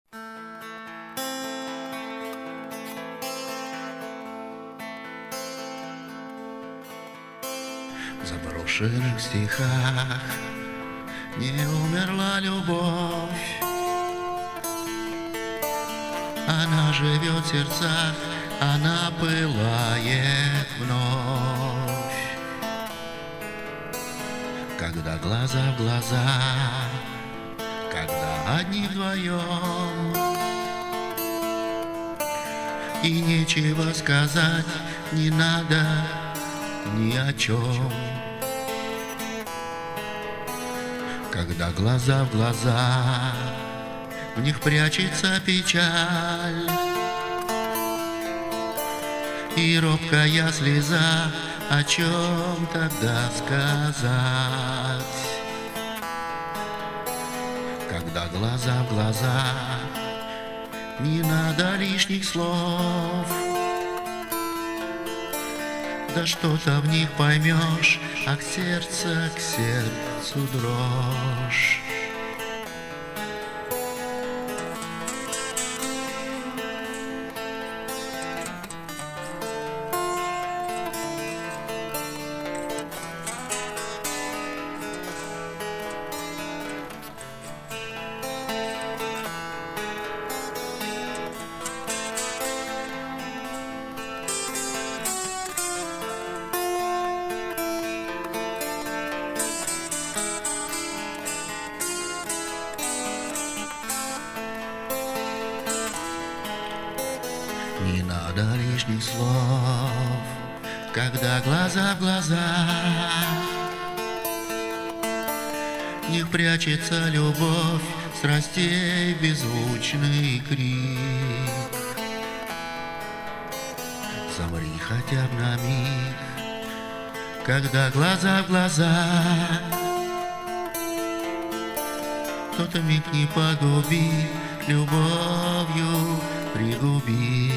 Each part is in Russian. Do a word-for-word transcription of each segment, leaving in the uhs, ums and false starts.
В заброшенных стихах не умерла любовь, она живет в сердцах, она пылает вновь. Когда глаза в глаза, когда одни вдвоем, и нечего сказать, не надо ни о чем. Когда глаза в глаза, в них прячется печаль, и робкая слеза, о чем тогда сказать? Когда глаза в глаза, не надо лишних слов, да что-то в них поймешь, а к сердцу, к сердцу дрожь. Не надо лишних слов, когда глаза в глаза, в них прячется любовь, страстей беззвучный крик. Замри хотя бы на миг, когда глаза в глаза, тот миг не погуби, любовью пригуби.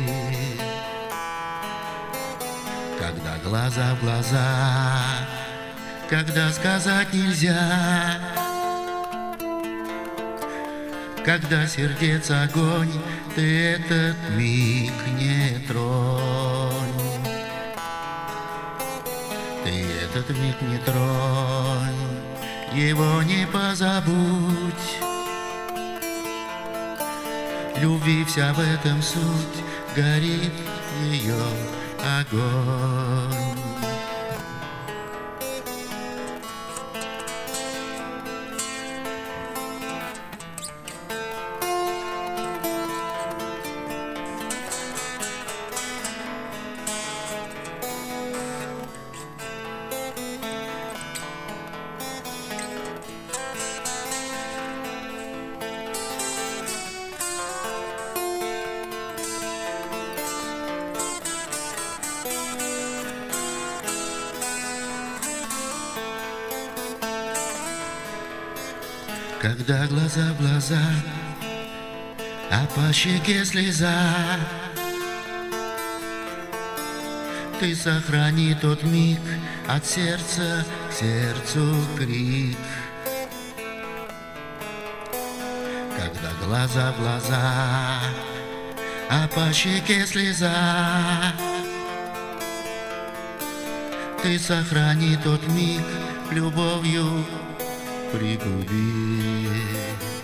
Когда глаза в глаза, когда сказать нельзя, когда сердец огонь, ты этот миг не тронь. Ты этот миг не тронь, его не позабудь. Любви вся в этом суть, горит ее огонь. Когда глаза в глаза, а по щеке слеза, ты сохрани тот миг, от сердца к сердцу крик. Когда глаза в глаза, а по щеке слеза, ты сохрани тот миг, любовью пригуби.